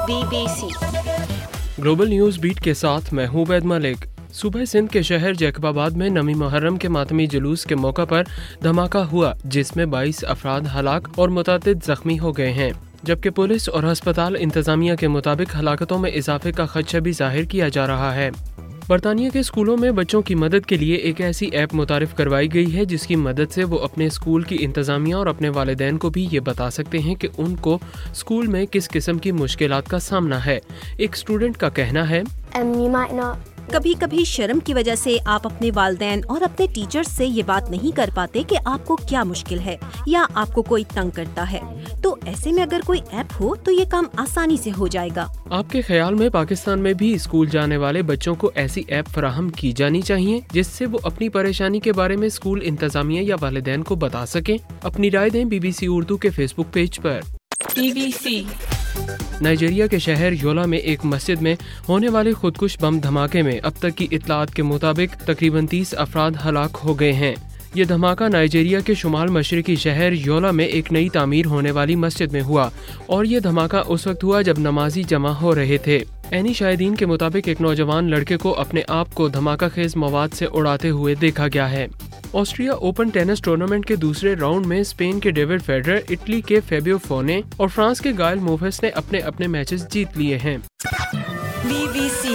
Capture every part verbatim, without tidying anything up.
Be B C global news beat کے ساتھ میں ہوں عبید ملک۔ صوبہ سندھ کے شہر جیکب آباد میں نویں محرم کے ماتمی جلوس کے موقع پر دھماکہ ہوا، جس میں بائیس افراد ہلاک اور متعدد زخمی ہو گئے ہیں، جبکہ پولیس اور ہسپتال انتظامیہ کے مطابق ہلاکتوں میں اضافے کا خدشہ بھی ظاہر کیا جا رہا ہے۔ برطانیہ کے اسکولوں میں بچوں کی مدد کے لیے ایک ایسی ایپ متعارف کروائی گئی ہے جس کی مدد سے وہ اپنے اسکول کی انتظامیہ اور اپنے والدین کو بھی یہ بتا سکتے ہیں کہ ان کو اسکول میں کس قسم کی مشکلات کا سامنا ہے۔ ایک اسٹوڈنٹ کا کہنا ہے، کبھی کبھی شرم کی وجہ سے آپ اپنے والدین اور اپنے ٹیچر سے یہ بات نہیں کر پاتے کہ آپ کو کیا مشکل ہے یا آپ کو کوئی تنگ کرتا ہے، تو ایسے میں اگر کوئی ایپ ہو تو یہ کام آسانی سے ہو جائے گا۔ آپ کے خیال میں پاکستان میں بھی اسکول جانے والے بچوں کو ایسی ایپ فراہم کی جانی چاہیے جس سے وہ اپنی پریشانی کے بارے میں اسکول انتظامیہ یا والدین کو بتا سکیں؟ اپنی رائے دیں بی بی سی اردو کے فیس بک پیج پر۔ بی بی سی نائجیریا کے شہر یولا میں ایک مسجد میں ہونے والے خودکش بم دھماکے میں اب تک کی اطلاعات کے مطابق تقریباً تیس افراد ہلاک ہو گئے ہیں۔ یہ دھماکہ نائجیریا کے شمال مشرقی شہر یولا میں ایک نئی تعمیر ہونے والی مسجد میں ہوا، اور یہ دھماکہ اس وقت ہوا جب نمازی جمع ہو رہے تھے۔ عینی شاہدین کے مطابق ایک نوجوان لڑکے کو اپنے آپ کو دھماکہ خیز مواد سے اڑاتے ہوئے دیکھا گیا ہے۔ آسٹریا اوپن ٹینس ٹورنامنٹ کے دوسرے راؤنڈ میں اسپین کے ڈیوڈ فیڈرر، اٹلی کے فیبیو فونے اور فرانس کے گائل موفس نے اپنے اپنے میچز جیت لیے ہیں۔ B B C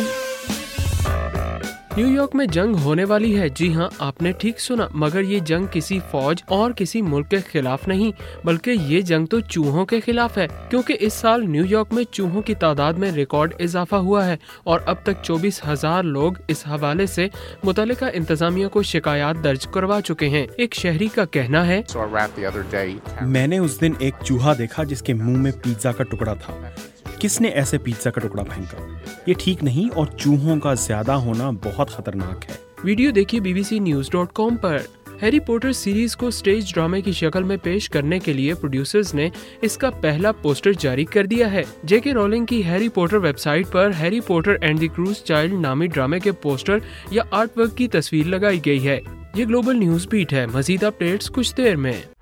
New York میں جنگ ہونے والی ہے۔ جی ہاں، آپ نے ٹھیک سنا، مگر یہ جنگ کسی فوج اور کسی ملک کے خلاف نہیں، بلکہ یہ جنگ تو چوہوں کے خلاف ہے، کیونکہ اس سال نیو یارک میں چوہوں کی تعداد میں ریکارڈ اضافہ ہوا ہے اور اب تک چوبیس ہزار لوگ اس حوالے سے متعلقہ انتظامیہ کو شکایات درج کروا چکے ہیں۔ ایک شہری کا کہنا ہے، میں نے اس دن ایک چوہا دیکھا جس کے منہ میں پیزا کا ٹکڑا تھا۔ کس نے ایسے پیزا کا ٹکڑا پھینکا؟ یہ ٹھیک نہیں، اور چوہوں کا زیادہ ہونا بہت خطرناک ہے۔ ویڈیو دیکھیے B B C news dot com پر۔ ہیری پوٹر سیریز کو سٹیج ڈرامے کی شکل میں پیش کرنے کے لیے پروڈیوسرز نے اس کا پہلا پوسٹر جاری کر دیا ہے۔ جے کے رولنگ کی ہیری پوٹر ویب سائٹ پر Harry Potter and the Cursed Child نامی ڈرامے کے پوسٹر یا آرٹ ورک کی تصویر لگائی گئی ہے۔ یہ گلوبل نیوز بیٹ ہے، مزید اپڈیٹس کچھ دیر میں۔